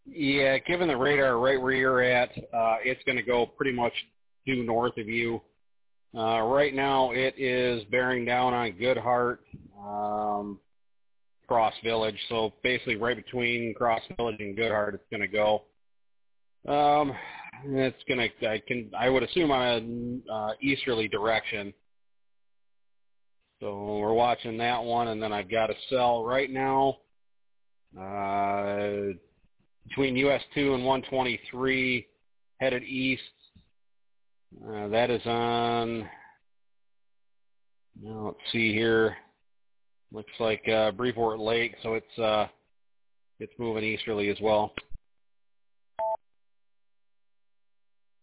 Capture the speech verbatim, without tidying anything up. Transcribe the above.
Yeah, given the radar right where you're at, uh, it's going to go pretty much due north of you. Uh, right now, it is bearing down on Goodhart, um, Cross Village. So basically, right between Cross Village and Goodhart, it's going to go. Um, it's going to. I can. I would assume on a uh, easterly direction. So we're watching that one, and then I've got a cell right now uh, between U S two and one twenty-three, headed east. Uh, that is on. Now let's see here. Looks like uh, Brevort Lake, so it's uh, it's moving easterly as well.